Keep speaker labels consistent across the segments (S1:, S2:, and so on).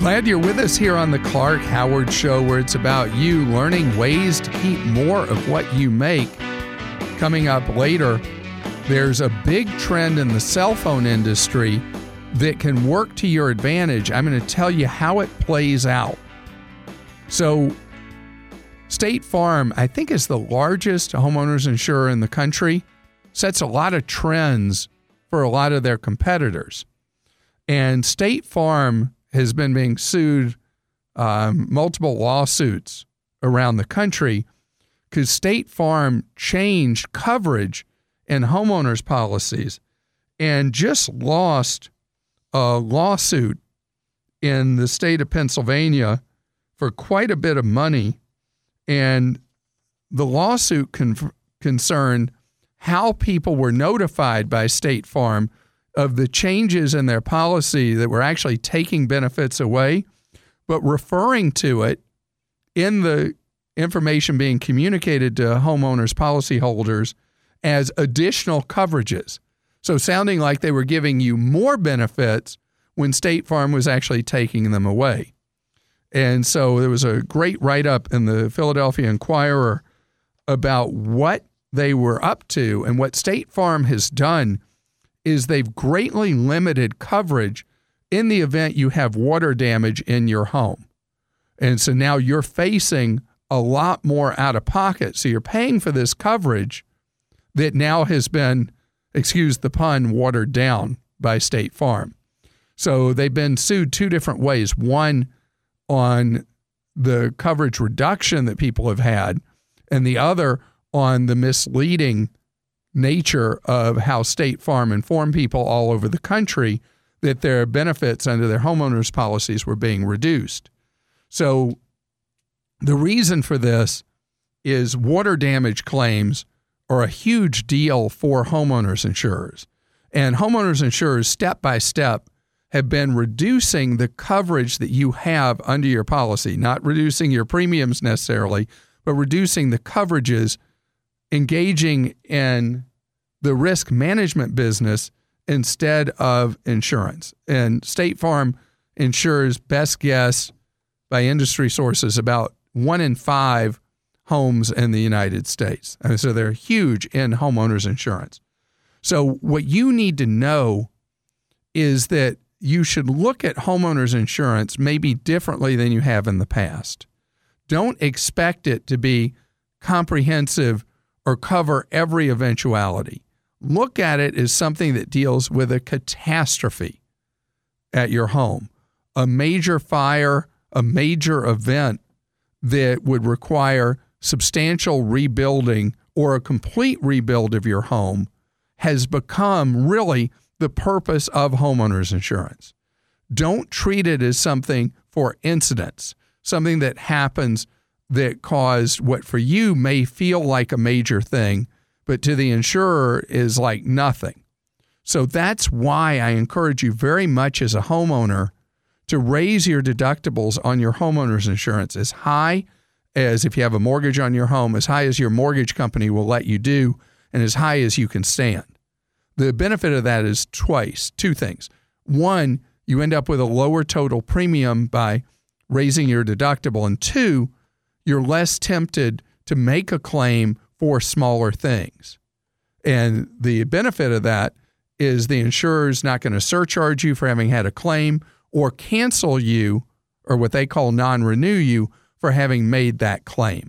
S1: Glad you're with us here on the Clark Howard Show, where it's about you learning ways to keep more of what you make. Coming up later, there's a big trend in the cell phone industry that can work to your advantage. I'm going to tell you how it plays out. So, State Farm, I think, is the largest homeowners insurer in the country, sets a lot of trends for a lot of their competitors. And State Farm has been being sued, multiple lawsuits around the country, because State Farm changed coverage in homeowners policies and just lost a lawsuit in the state of Pennsylvania for quite a bit of money. And the lawsuit concerned how people were notified by State Farm of the changes in their policy that were actually taking benefits away, but referring to it in the information being communicated to homeowners policyholders as additional coverages. So sounding like they were giving you more benefits when State Farm was actually taking them away. And so there was a great write-up in the Philadelphia Inquirer about what they were up to, and what State Farm has done is they've greatly limited coverage in the event you have water damage in your home. And so now you're facing a lot more out of pocket. So you're paying for this coverage that now has been, excuse the pun, watered down by State Farm. So they've been sued two different ways. One on the coverage reduction that people have had, and the other on the misleading nature of how State Farm informed people all over the country that their benefits under their homeowners policies were being reduced. So the reason for this is water damage claims are a huge deal for homeowners insurers. And homeowners insurers, step by step, have been reducing the coverage that you have under your policy, not reducing your premiums necessarily, but reducing the coverages, engaging in the risk management business instead of insurance. And State Farm insures, best guess by industry sources, about 1 in 5 homes in the United States. And so they're huge in homeowners insurance. So what you need to know is that you should look at homeowners insurance maybe differently than you have in the past. Don't expect it to be comprehensive or cover every eventuality. Look at it as something that deals with a catastrophe at your home, a major fire, a major event that would require substantial rebuilding or a complete rebuild of your home has become really the purpose of homeowners insurance. Don't treat it as something for incidents, something that happens that caused what for you may feel like a major thing, but to the insurer is like nothing. So that's why I encourage you very much as a homeowner to raise your deductibles on your homeowner's insurance as high as, if you have a mortgage on your home, as high as your mortgage company will let you do, and as high as you can stand. The benefit of that is two things. One, you end up with a lower total premium by raising your deductible. And two, you're less tempted to make a claim for smaller things. And the benefit of that is the insurer's not going to surcharge you for having had a claim or cancel you, or what they call non-renew you, for having made that claim.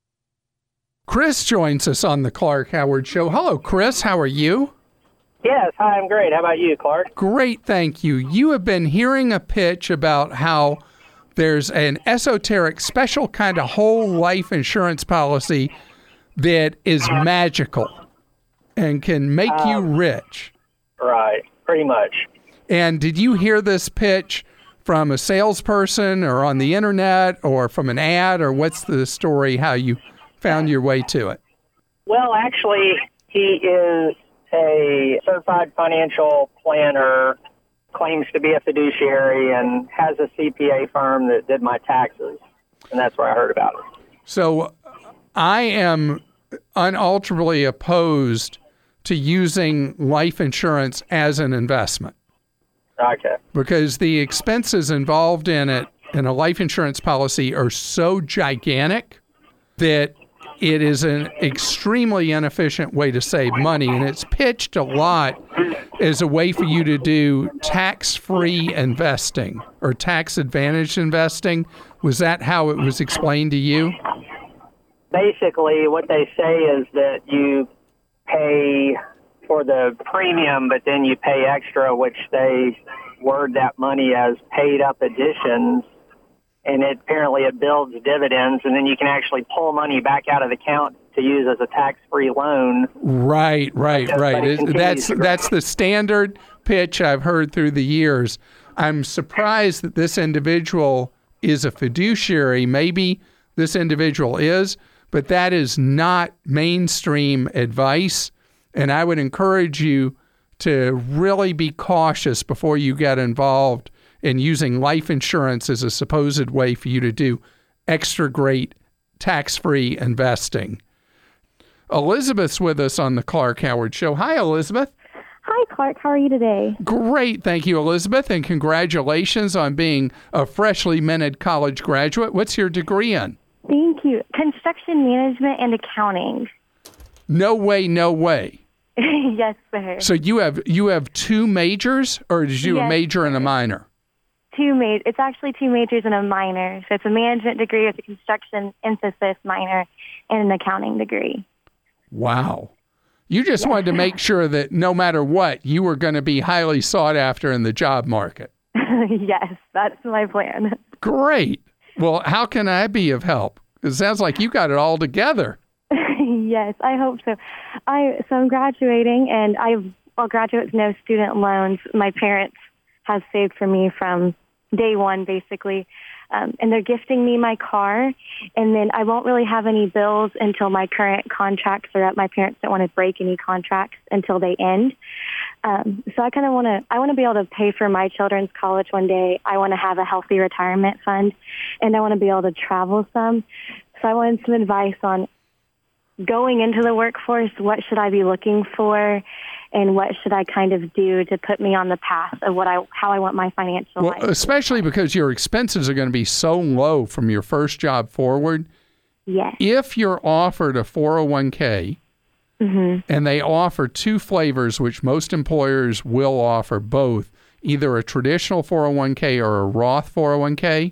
S1: Chris joins us on the Clark Howard Show. Hello, Chris. How are you?
S2: Yes. Hi, I'm great. How about you, Clark?
S1: Great, thank you. You have been hearing a pitch about how there's an esoteric, special kind of whole life insurance policy that is magical and can make you rich.
S2: Right, pretty much.
S1: And did you hear this pitch from a salesperson or on the internet or from an ad, or what's the story, how you found your way to it?
S2: Well, actually, he is a certified financial planner, claims to be a fiduciary, and has a CPA firm that did my taxes. And that's where I heard about it.
S1: So I am unalterably opposed to using life insurance as an investment.
S2: Okay.
S1: because the expenses involved in it in a life insurance policy are so gigantic that it is an extremely inefficient way to save money. And it's pitched a lot as a way for you to do tax-free investing or tax-advantaged investing. Was that how it was explained to you?
S2: Basically, what they say is that you pay for the premium, but then you pay extra, which they word that money as paid-up additions, and apparently it builds dividends, and then you can actually pull money back out of the account to use as a tax-free loan.
S1: Right. That's the standard pitch I've heard through the years. I'm surprised that this individual is a fiduciary. Maybe this individual is, but that is not mainstream advice. And I would encourage you to really be cautious before you get involved in using life insurance as a supposed way for you to do extra great tax-free investing. Elizabeth's with us on the Clark Howard Show. Hi, Elizabeth.
S3: Hi, Clark. How are you today?
S1: Great. Thank you, Elizabeth, and congratulations on being a freshly minted college graduate. What's your degree in?
S3: Thank you. Construction management and accounting.
S1: No way.
S3: Yes, sir.
S1: So you have two majors, or did you a major and a minor?
S3: It's actually two majors and a minor. So it's a management degree with a construction emphasis minor and an accounting degree.
S1: Wow. You just wanted to make sure that no matter what, you were going to be highly sought after in the job market.
S3: Yes, that's my plan.
S1: Great. Well, how can I be of help? It sounds like you got it all together.
S3: Yes, I hope so. I'm graduating, and I'll graduate with no student loans. My parents have saved for me from day one, basically. And they're gifting me my car, and then I won't really have any bills until my current contracts are up. My parents don't want to break any contracts until they end. So I kind of want to be able to pay for my children's college one day. I want to have a healthy retirement fund, and I want to be able to travel some. So I wanted some advice on going into the workforce. What should I be looking for? And what should I kind of do to put me on the path of how I want my financial life?
S1: Especially because your expenses are going to be so low from your first job forward.
S3: Yes.
S1: If you're offered a 401k, and they offer two flavors, which most employers will offer both, either a traditional 401k or a Roth 401k,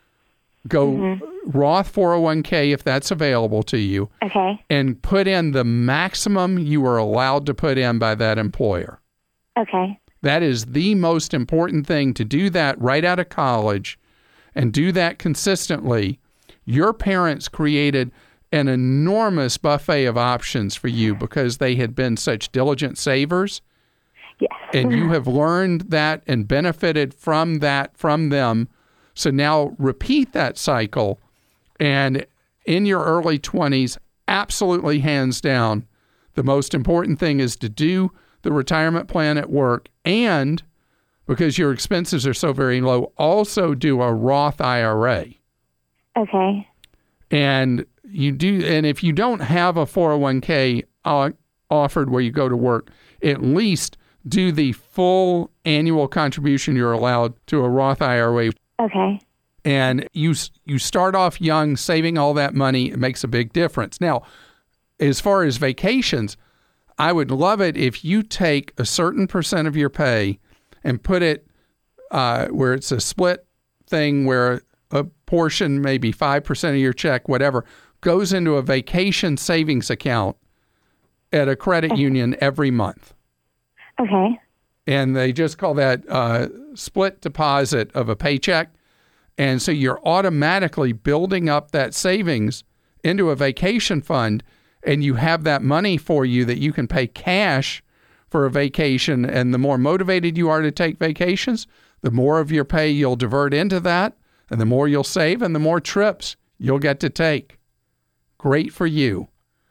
S1: go Roth 401k if that's available to you.
S3: Okay.
S1: And put in the maximum you are allowed to put in by that employer.
S3: Okay.
S1: That is the most important thing, to do that right out of college and do that consistently. Your parents created an enormous buffet of options for you because they had been such diligent savers.
S3: Yes.
S1: And you have learned that and benefited from that from them. So now repeat that cycle, and in your early 20s, absolutely hands down, the most important thing is to do the retirement plan at work, and because your expenses are so very low, also do a Roth IRA.
S3: Okay.
S1: And if you don't have a 401k offered where you go to work, at least do the full annual contribution you're allowed to a Roth IRA.
S3: Okay.
S1: And you start off young, saving all that money. It makes a big difference. Now, as far as vacations, I would love it if you take a certain percent of your pay and put it where it's a split thing, where a portion, maybe 5% of your check, whatever, goes into a vacation savings account at a credit union every month.
S3: Okay.
S1: And they just call that split deposit of a paycheck. And so you're automatically building up that savings into a vacation fund, and you have that money for you that you can pay cash for a vacation. And the more motivated you are to take vacations, the more of your pay you'll divert into that, and the more you'll save, and the more trips you'll get to take. Great for you.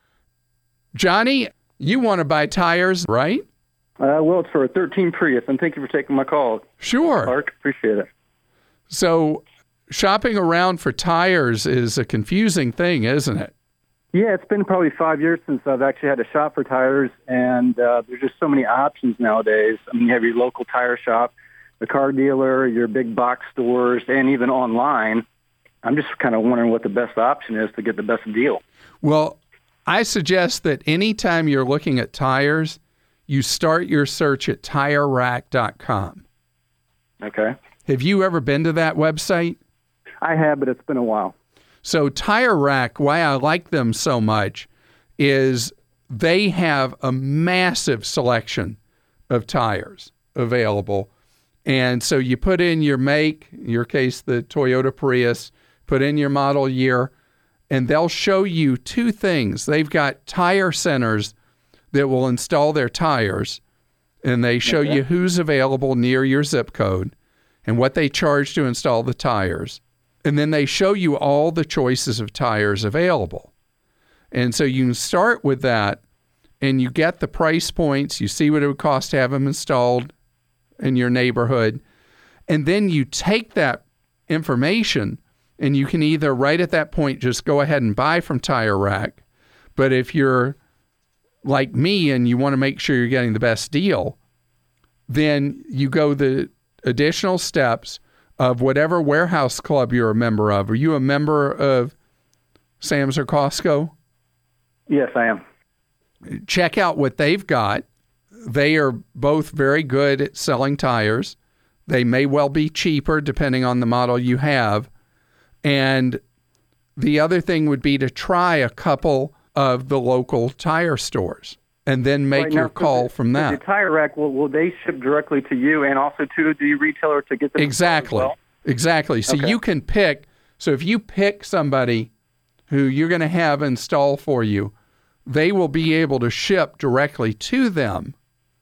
S1: Johnny, you want to buy tires, right?
S4: Well, it's for a 13 Prius, and thank you for taking my call.
S1: Sure.
S4: Clark, appreciate it.
S1: So shopping around for tires is a confusing thing, isn't it?
S4: Yeah, it's been probably 5 years since I've actually had to shop for tires, and there's just so many options nowadays. I mean, you have your local tire shop, the car dealer, your big box stores, and even online. I'm just kind of wondering what the best option is to get the best deal.
S1: Well, I suggest that anytime you're looking at tires, you start your search at TireRack.com.
S4: Okay.
S1: Have you ever been to that website?
S4: I have, but it's been a while.
S1: So Tire Rack, why I like them so much is they have a massive selection of tires available. And so you put in your make, in your case, the Toyota Prius, put in your model year, and they'll show you two things. They've got tire centers that will install their tires, and they show you who's available near your zip code and what they charge to install the tires. And then they show you all the choices of tires available. And so you can start with that, and you get the price points. You see what it would cost to have them installed in your neighborhood. And then you take that information, and you can either right at that point just go ahead and buy from Tire Rack. But if you're like me and you want to make sure you're getting the best deal, then you go the additional steps of whatever warehouse club you're a member of. Are you a member of Sam's or Costco?
S4: Yes, I am.
S1: Check out what they've got. They are both very good at selling tires. They may well be cheaper depending on the model you have. And the other thing would be to try a couple of the local tire stores and then make your call from that.
S4: The Tire Rack, will they ship directly to you and also to the retailer to get them?
S1: Exactly.
S4: As well?
S1: Exactly. So you can pick. So if you pick somebody who you're going to have install for you, they will be able to ship directly to them.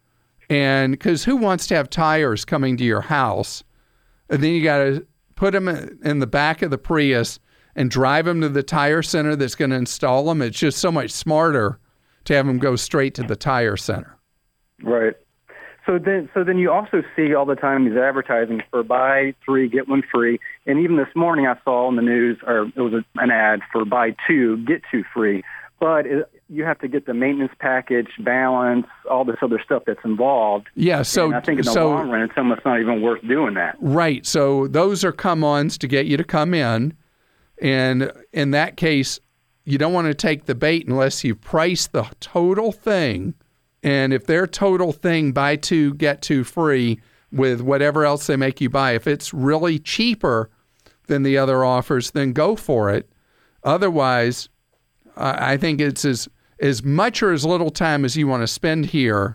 S1: And because who wants to have tires coming to your house, and then you got to put them in the back of the Prius and drive them to the tire center that's going to install them? It's just so much smarter to have them go straight to the tire center.
S4: Right. So then you also see all the time these advertising for buy 3, get 1 free. And even this morning I saw in the news, or it was an ad for buy 2, get 2 free. But you have to get the maintenance package, balance, all this other stuff that's involved.
S1: Yeah, so
S4: and I think in the long run, it's almost not even worth doing that.
S1: Right. So those are come-ons to get you to come in. And in that case, you don't want to take the bait unless you price the total thing. And if their total thing, buy 2, get 2 free with whatever else they make you buy, if it's really cheaper than the other offers, then go for it. Otherwise, I think it's as much or as little time as you want to spend here.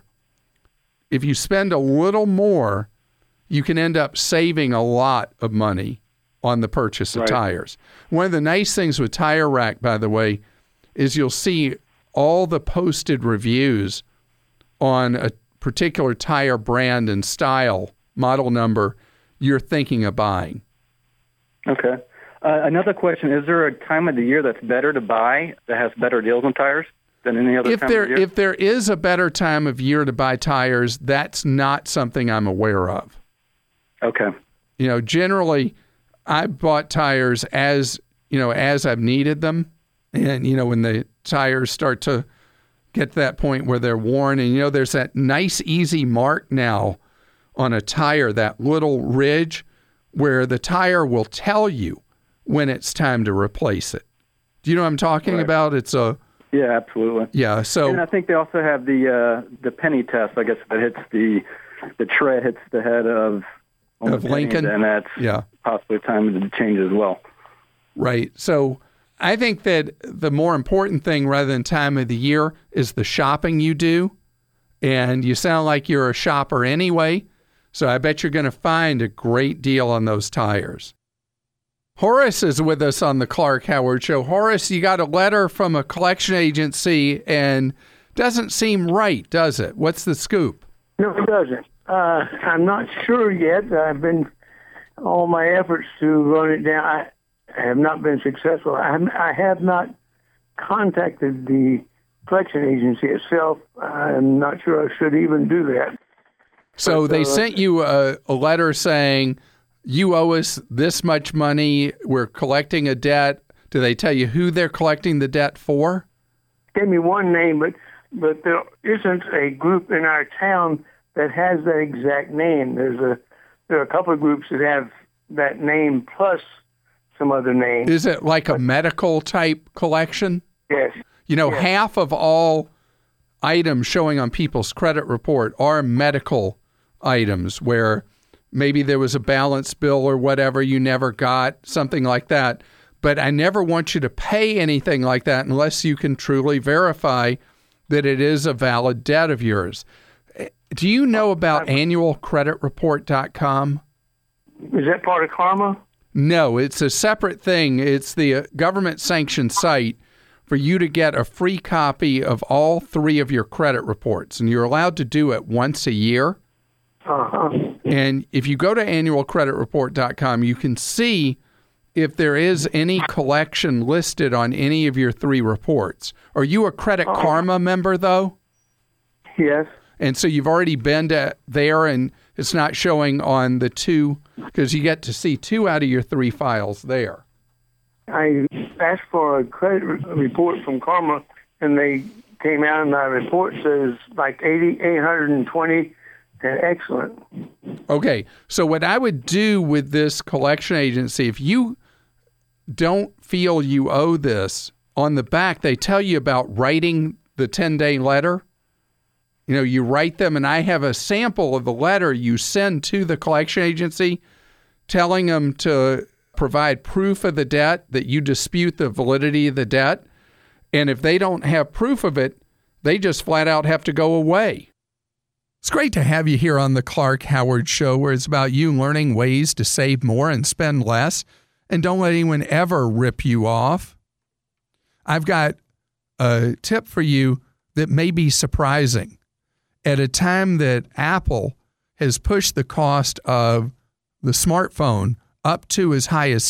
S1: If you spend a little more, you can end up saving a lot of money on the purchase of tires. One of the nice things with Tire Rack, by the way, is you'll see all the posted reviews on a particular tire brand and style, model number you're thinking of buying.
S4: Okay. Another question, is there a time of the year that's better to buy that has better deals on tires than any other time of the year?
S1: If there is a better time of year to buy tires, that's not something I'm aware of.
S4: Okay.
S1: Generally, I bought tires as I've needed them. And, when the tires start to get to that point where they're worn, and, there's that nice, easy mark now on a tire, that little ridge where the tire will tell you when it's time to replace it. Do you know what I'm talking about?
S4: Yeah, absolutely.
S1: Yeah. So,
S4: and I think they also have the penny test. I guess if it hits the tread hits the head of
S1: Lincoln,
S4: and that's possibly time to change as well.
S1: Right. So I think that the more important thing rather than time of the year is the shopping you do. And you sound like you're a shopper anyway, so I bet you're going to find a great deal on those tires. Horace is with us on the Clark Howard Show. Horace, you got a letter from a collection agency and doesn't seem right, does it? What's the scoop?
S5: No, it doesn't. I'm not sure yet. I've been all my efforts to run it down. I have not been successful. I have not contacted the collection agency itself. I'm not sure I should even do that.
S1: So they sent you a letter saying, you owe us this much money, we're collecting a debt. Do they tell you who they're collecting the debt for?
S5: Gave me one name, but there isn't a group in our town that has that exact name. There's there are a couple of groups that have that name plus some other name.
S1: Is it like a medical type collection?
S5: Yes.
S1: You know,
S5: Yes.
S1: half of all items showing on people's credit report are medical items where maybe there was a balance bill or whatever you never got, something like that. But I never want you to pay anything like that unless you can truly verify that it is a valid debt of yours. Do you know about annualcreditreport.com?
S5: Is that part of Karma?
S1: No, it's a separate thing. It's the government-sanctioned site for you to get a free copy of all 3 of your credit reports, and you're allowed to do it once a year.
S5: Uh-huh.
S1: And if you go to annualcreditreport.com, you can see if there is any collection listed on any of your 3 reports. Are you a Credit Karma member, though?
S5: Yes.
S1: And so you've already been there, and it's not showing on the 2, because you get to see 2 out of your 3 files there.
S5: I asked for a credit report from Karma, and they came out, and my report says like 820 and excellent.
S1: Okay, so what I would do with this collection agency, if you don't feel you owe this, on the back they tell you about writing the 10-day letter. You know, you write them, and I have a sample of the letter you send to the collection agency telling them to provide proof of the debt, that you dispute the validity of the debt. And if they don't have proof of it, they just flat out have to go away. It's great to have you here on the Clark Howard Show, where it's about you learning ways to save more and spend less. And don't let anyone ever rip you off. I've got a tip for you that may be surprising. At a time that Apple has pushed the cost of the smartphone up to as high as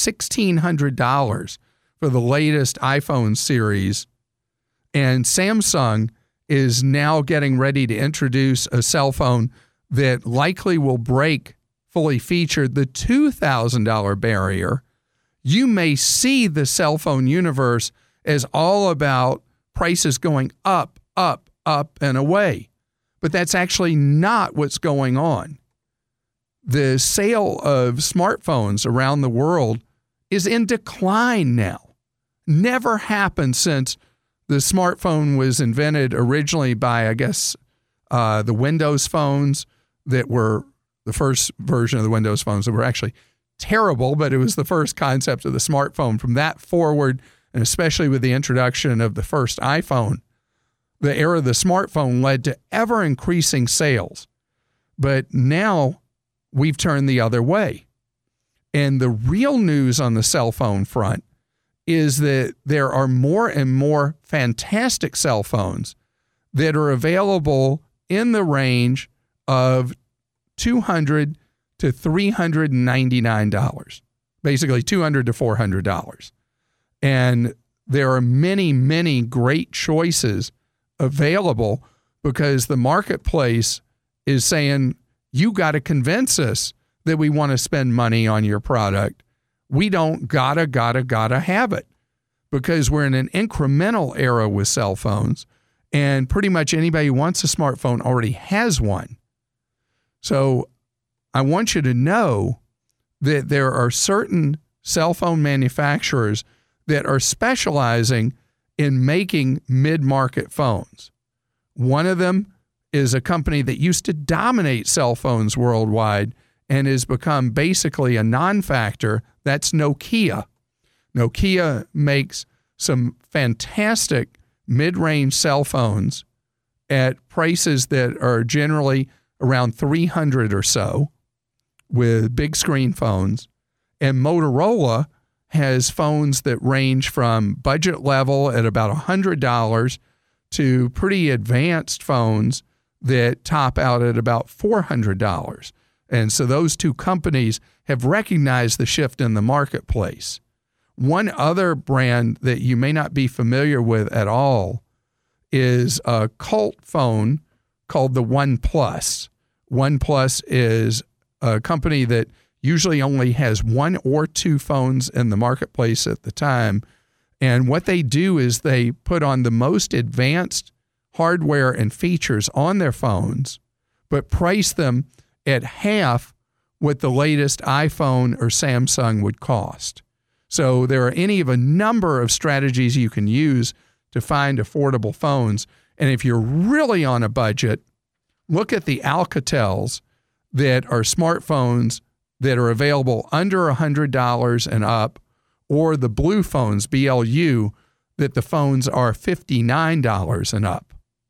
S1: $1,600 for the latest iPhone series, and Samsung is now getting ready to introduce a cell phone that likely will break, fully featured, the $2,000 barrier, you may see the cell phone universe as all about prices going up, up, up, and away. But that's actually not what's going on. The sale of smartphones around the world is in decline now. Never happened since the smartphone was invented originally by, I guess, the Windows phones that were the first version of the Windows phones that were actually terrible, but it was the first concept of the smartphone. From that forward, and especially with the introduction of the first iPhone, the era of the smartphone led to ever-increasing sales. But now we've turned the other way. And the real news on the cell phone front is that there are more and more fantastic cell phones that are available in the range of $200 to $399, basically $200 to $400. And there are many, many great choices available because the marketplace is saying, you got to convince us that we want to spend money on your product. We don't gotta have it, because we're in an incremental era with cell phones, and pretty much anybody who wants a smartphone already has one. So I want you to know that there are certain cell phone manufacturers that are specializing in making mid-market phones. One of them is a company that used to dominate cell phones worldwide and has become basically a non-factor. That's Nokia. Nokia makes some fantastic mid-range cell phones at prices that are generally around $300 or so, with big screen phones. And Motorola has phones that range from budget level at about $100 to pretty advanced phones that top out at about $400. And so those two companies have recognized the shift in the marketplace. One other brand that you may not be familiar with at all is a cult phone called the OnePlus. OnePlus is a company that usually only has 1 or 2 phones in the marketplace at the time. And what they do is they put on the most advanced hardware and features on their phones, but price them at half what the latest iPhone or Samsung would cost. So there are any of a number of strategies you can use to find affordable phones. And if you're really on a budget, look at the Alcatels that are smartphones that are available under $100 and up, or the Blue phones, BLU, that the phones are $59 and up.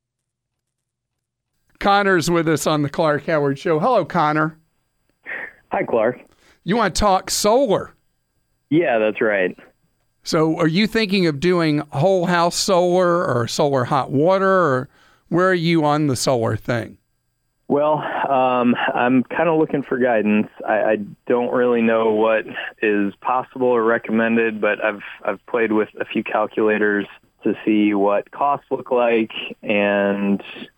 S1: Connor's with us on the Clark Howard Show. Hello, Connor.
S6: Hi, Clark.
S1: You want to talk solar?
S6: Yeah, that's right.
S1: So are you thinking of doing whole house solar or solar hot water, or where are you on the solar thing?
S6: Well, I'm kind of looking for guidance. I don't really know what is possible or recommended, but I've played with a few calculators to see what costs look like, and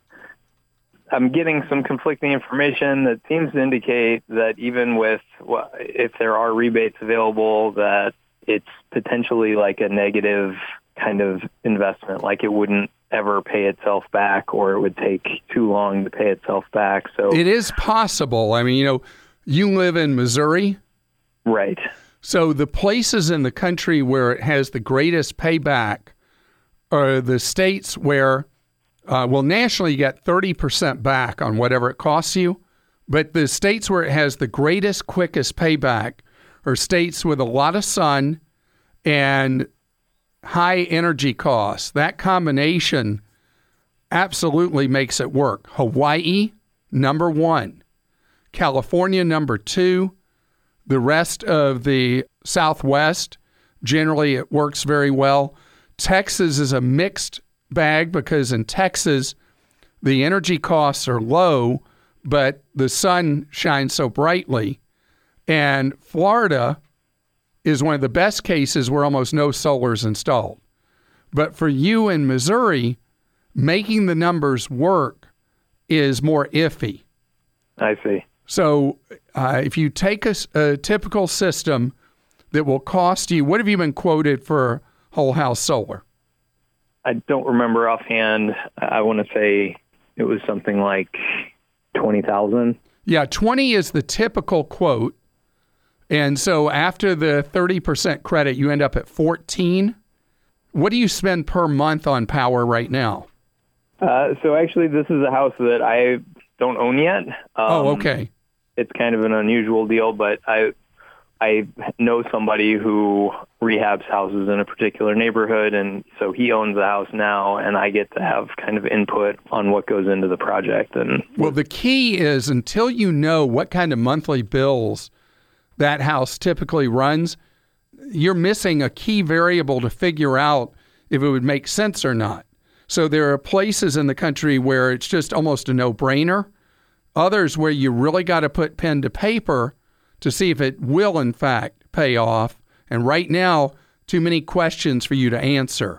S6: I'm getting some conflicting information that seems to indicate that even with, if there are rebates available, that it's potentially like a negative kind of investment, like it wouldn't ever pay itself back, or it would take too long to pay itself back. So
S1: it is possible. I mean, you live in Missouri.
S6: Right.
S1: So the places in the country where it has the greatest payback are the states where, nationally you get 30% back on whatever it costs you. But the states where it has the greatest, quickest payback are states with a lot of sun and high energy costs. That combination absolutely makes it work. Hawaii, number 1. California, number 2. The rest of the Southwest, generally it works very well. Texas is a mixed bag because in Texas, the energy costs are low, but the sun shines so brightly. And Florida is one of the best cases where almost no solar is installed. But for you in Missouri, making the numbers work is more iffy.
S6: I see.
S1: So if you take a typical system that will cost you, what have you been quoted for whole house solar?
S6: I don't remember offhand. I want to say it was something like $20,000.
S1: Yeah, 20 is the typical quote. And so after the 30% credit, you end up at 14. What do you spend per month on power right now?
S6: So actually, this is a house that I don't own yet.
S1: Okay.
S6: It's kind of an unusual deal, but I know somebody who rehabs houses in a particular neighborhood, and so he owns the house now, and I get to have kind of input on what goes into the project. And
S1: well, the key is until you know what kind of monthly bills that house typically runs, you're missing a key variable to figure out if it would make sense or not. So there are places in the country where it's just almost a no-brainer. Others where you really got to put pen to paper to see if it will, in fact, pay off. And right now, too many questions for you to answer.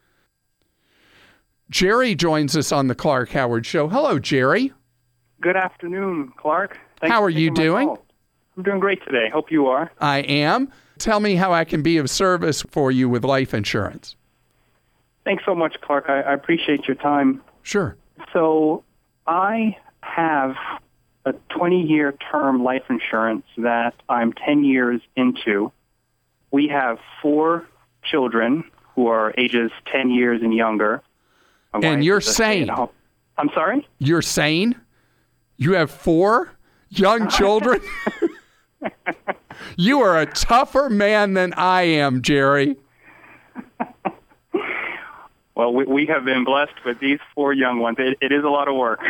S1: Jerry joins us on the Clark Howard Show. Hello, Jerry.
S7: Good afternoon, Clark. Thanks
S1: how are you doing?
S7: I'm doing great today. Hope you are.
S1: I am. Tell me how I can be of service for you with life insurance.
S7: Thanks so much, Clark. I appreciate your time.
S1: Sure.
S7: So I have a 20-year term life insurance that I'm 10 years into. We have 4 children who are ages 10 years and younger.
S1: And you're sane.
S7: I'm sorry?
S1: You're sane? You have 4 young children? You are a tougher man than I am, Jerry.
S7: Well, we have been blessed with these 4 young ones. It is a lot of work.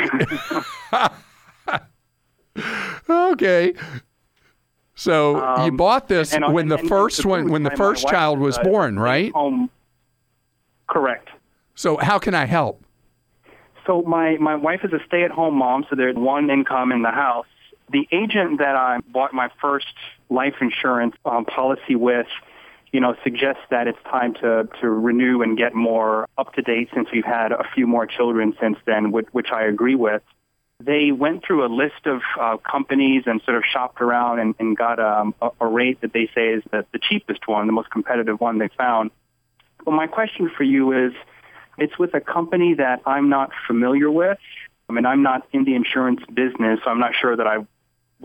S1: Okay. So you bought this when the first child was born, right?
S7: Correct.
S1: So how can I help?
S7: So my wife is a stay-at-home mom, so there's one income in the house. The agent that I bought my first life insurance policy with, suggests that it's time to renew and get more up-to-date since we've had a few more children since then, which I agree with. They went through a list of companies and sort of shopped around and got a rate that they say is the cheapest one, the most competitive one they found. Well, my question for you is, it's with a company that I'm not familiar with. I mean, I'm not in the insurance business, so I'm not sure that I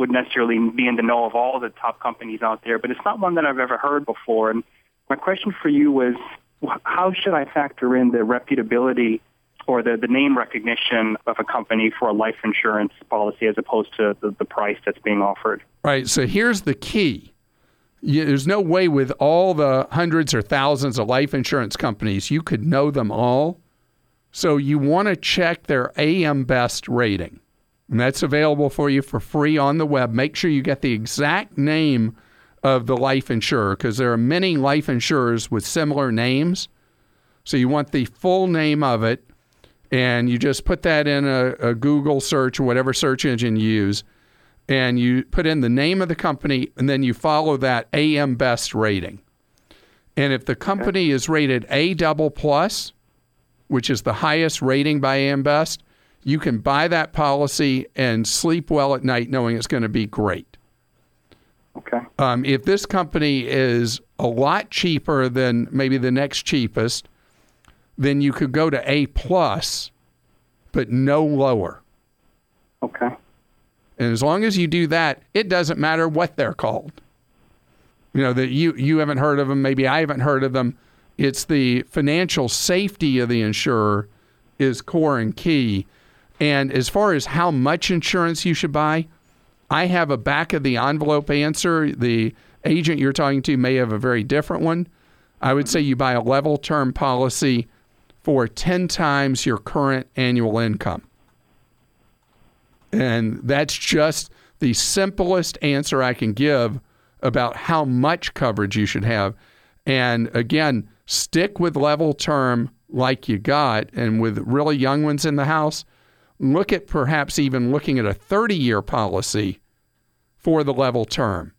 S7: would necessarily be in the know of all the top companies out there, but it's not one that I've ever heard before. And my question for you was, how should I factor in the reputability or the name recognition of a company for a life insurance policy as opposed to the price that's being offered?
S1: Right. So here's the key. There's no way with all the hundreds or thousands of life insurance companies you could know them all. So you want to check their AM Best rating. And that's available for you for free on the web. Make sure you get the exact name of the life insurer, because there are many life insurers with similar names. So you want the full name of it, and you just put that in a Google search or whatever search engine you use, and you put in the name of the company, and then you follow that AM Best rating. And if the company is rated A++, which is the highest rating by AM Best, you can buy that policy and sleep well at night knowing it's going to be great.
S7: Okay.
S1: If this company is a lot cheaper than maybe the next cheapest, then you could go to A+, but no lower.
S7: Okay.
S1: And as long as you do that, it doesn't matter what they're called. You know, that you haven't heard of them, maybe I haven't heard of them. It's the financial safety of the insurer is core and key. And as far as how much insurance you should buy, I have a back-of-the-envelope answer. The agent you're talking to may have a very different one. I would say you buy a level term policy for 10 times your current annual income. And that's just the simplest answer I can give about how much coverage you should have. And again, stick with level term like you got. And with really young ones in the house, look at perhaps even looking at a 30-year policy for the level term.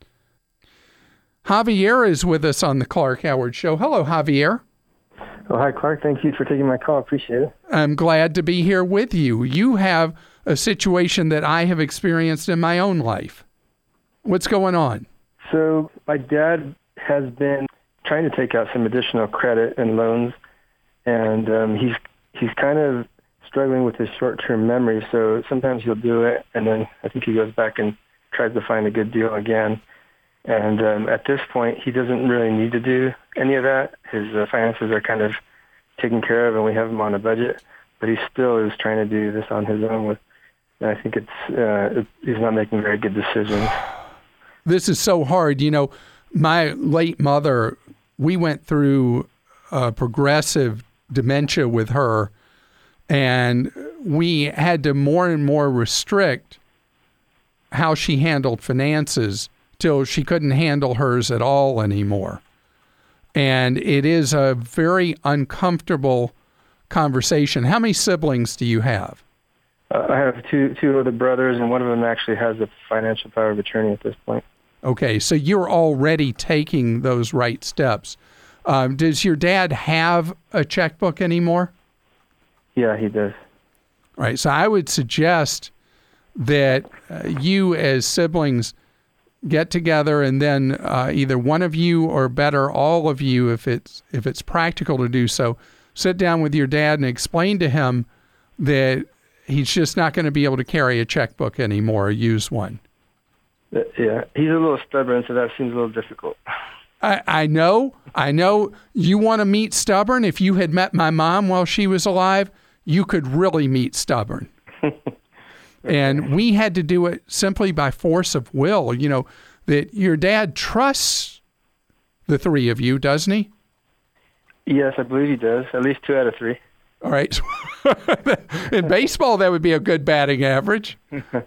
S1: Javier is with us on the Clark Howard Show. Hello, Javier.
S8: Oh, hi, Clark. Thank you for taking my call. Appreciate it.
S1: I'm glad to be here with you. You have a situation that I have experienced in my own life. What's going on?
S8: So my dad has been trying to take out some additional credit and loans, and he's kind of struggling with his short-term memory. So sometimes he'll do it, and then I think he goes back and tries to find a good deal again. And at this point, he doesn't really need to do any of that. His finances are kind of taken care of, and we have him on a budget. But he still is trying to do this on his own. And I think he's not making very good decisions.
S1: This is so hard. You know, my late mother, we went through progressive dementia with her, and we had to more and more restrict how she handled finances till she couldn't handle hers at all anymore. And it is a very uncomfortable conversation. How many siblings do you have?
S8: I have two other brothers, and one of them actually has a financial power of attorney at this point.
S1: Okay, so you're already taking those right steps. Does your dad have a checkbook anymore?
S8: Yeah, he does.
S1: All right, so I would suggest that you as siblings get together, and then either one of you, or better, all of you, if it's practical to do so, sit down with your dad and explain to him that he's just not going to be able to carry a checkbook anymore or use one.
S8: Yeah, he's a little stubborn, so that seems a little difficult.
S1: I know you want to meet stubborn. If you had met my mom while she was alive, you could really meet stubborn. And we had to do it simply by force of will. You know, that your dad trusts the three of you, doesn't he?
S8: Yes, I believe he does. At least 2 out of 3.
S1: All right. In baseball, that would be a good batting average.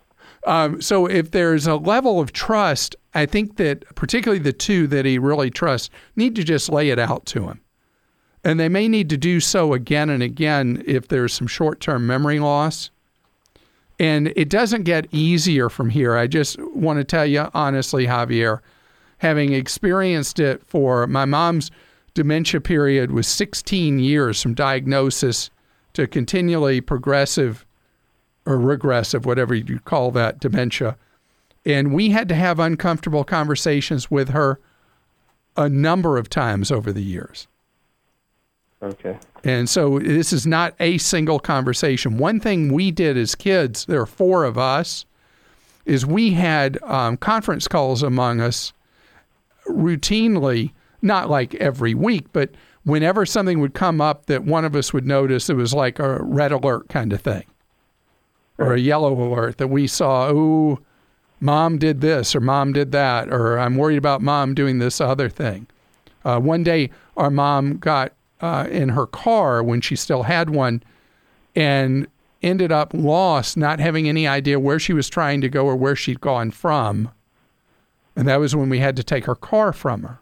S1: So if there's a level of trust, I think that particularly the two that he really trusts need to just lay it out to him. And they may need to do so again and again if there's some short-term memory loss. And it doesn't get easier from here. I just want to tell you honestly, Javier, having experienced it for my mom's dementia period was 16 years from diagnosis to continually progressive or regressive, whatever you call that, dementia. And we had to have uncomfortable conversations with her a number of times over the years.
S8: Okay.
S1: And so this is not a single conversation. One thing we did as kids, there are 4 of us, is we had conference calls among us routinely, not like every week, but whenever something would come up that one of us would notice, it was like a red alert kind of thing or a yellow alert that we saw, ooh, mom did this or mom did that, or I'm worried about mom doing this other thing. One day our mom got in her car when she still had one and ended up lost, not having any idea where she was trying to go or where she'd gone from. And that was when we had to take her car from her.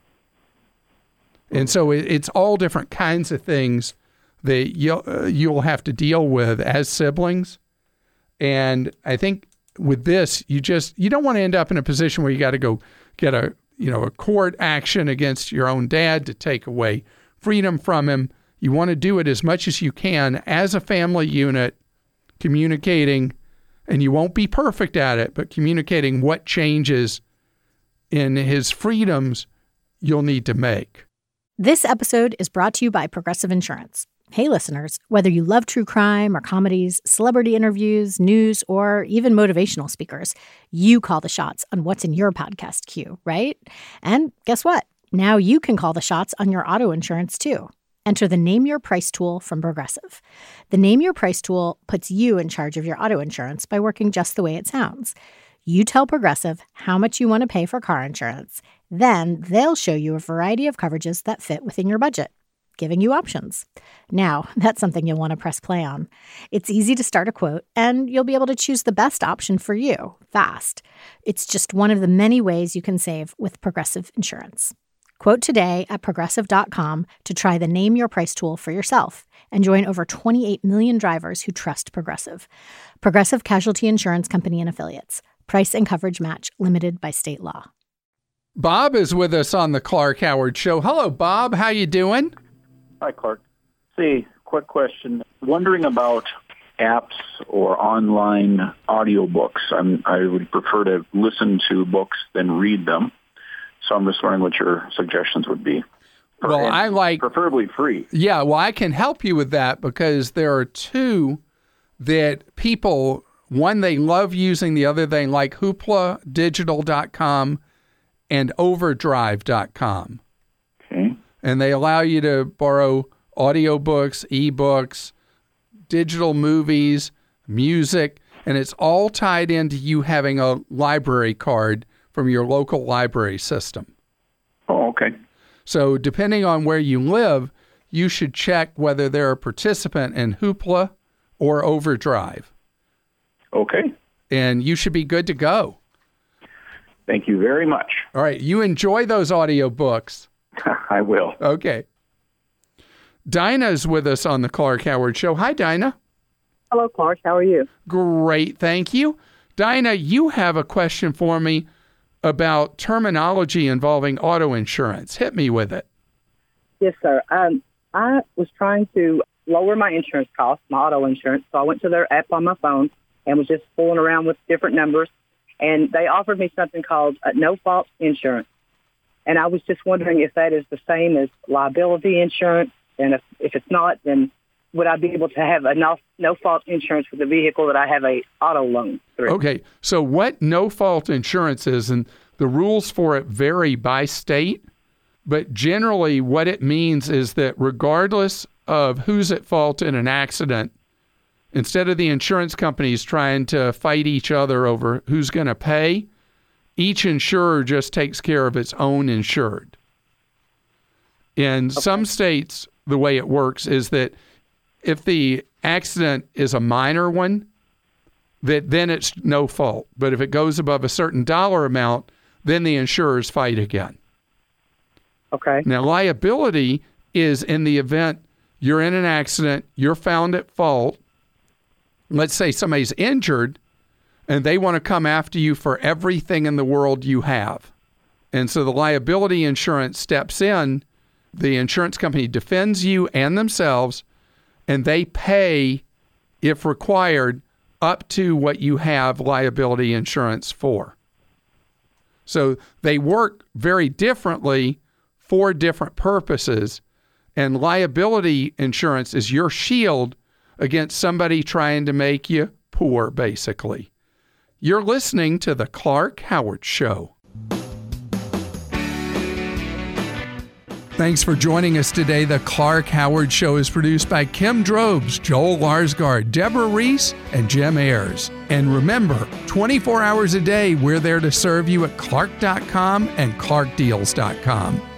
S1: And so it's all different kinds of things that you'll have to deal with as siblings. And I think with this, you don't want to end up in a position where you got to go get a court action against your own dad to take away freedom from him. You want to do it as much as you can as a family unit, communicating, and you won't be perfect at it, but communicating what changes in his freedoms you'll need to make.
S9: This episode is brought to you by Progressive Insurance. Hey, listeners, whether you love true crime or comedies, celebrity interviews, news, or even motivational speakers, you call the shots on what's in your podcast queue, right? And guess what? Now you can call the shots on your auto insurance, too. Enter the Name Your Price tool from Progressive. The Name Your Price tool puts you in charge of your auto insurance by working just the way it sounds. You tell Progressive how much you want to pay for car insurance. Then they'll show you a variety of coverages that fit within your budget, giving you options. Now, that's something you'll want to press play on. It's easy to start a quote, and you'll be able to choose the best option for you fast. It's just one of the many ways you can save with Progressive Insurance. Quote today at Progressive.com to try the Name Your Price tool for yourself and join over 28 million drivers who trust Progressive. Progressive Casualty Insurance Company and Affiliates. Price and coverage match limited by state law.
S1: Bob is with us on the Clark Howard Show. Hello, Bob. How you doing?
S10: Hi, Clark. See, quick question. Wondering about apps or online audiobooks. I would prefer to listen to books than read them. So I'm just wondering what your suggestions would be.
S1: Well, I like...
S10: Preferably free.
S1: Yeah, well, I can help you with that because there are two that people, one they love using, the other they like, HooplaDigital.com and Overdrive.com.
S10: Okay.
S1: And they allow you to borrow audiobooks, ebooks, digital movies, music, and it's all tied into you having a library card from your local library system.
S10: Oh, okay.
S1: So depending on where you live, you should check whether they're a participant in Hoopla or Overdrive.
S10: Okay.
S1: And you should be good to go.
S10: Thank you very much.
S1: All right. You enjoy those audiobooks.
S10: I will.
S1: Okay. Dinah's with us on the Clark Howard Show. Hi, Dinah.
S11: Hello, Clark. How are you?
S1: Great. Thank you. Dinah, you have a question for me about terminology involving auto insurance. Hit me with it.
S11: Yes, sir. I was trying to lower my insurance costs, my auto insurance, so I went to their app on my phone and was just fooling around with different numbers, and they offered me something called no-fault insurance. And I was just wondering if that is the same as liability insurance, and if it's not, then would I be able to have a no-fault insurance for the vehicle that I have a auto loan through?
S1: Okay, so what no-fault insurance is, and the rules for it vary by state, but generally what it means is that regardless of who's at fault in an accident, instead of the insurance companies trying to fight each other over who's going to pay, each insurer just takes care of its own insured. In some states, the way it works is that if the accident is a minor one, then it's no fault. But if it goes above a certain dollar amount, then the insurers fight again.
S11: Okay.
S1: Now, liability is in the event you're in an accident, you're found at fault. Let's say somebody's injured, and they want to come after you for everything in the world you have. And so the liability insurance steps in. The insurance company defends you and themselves, and they pay, if required, up to what you have liability insurance for. So they work very differently for different purposes, and liability insurance is your shield against somebody trying to make you poor, basically. You're listening to The Clark Howard Show. Thanks for joining us today. The Clark Howard Show is produced by Kim Drobes, Joel Larsgaard, Deborah Reese, and Jim Ayers. And remember, 24 hours a day, we're there to serve you at Clark.com and ClarkDeals.com.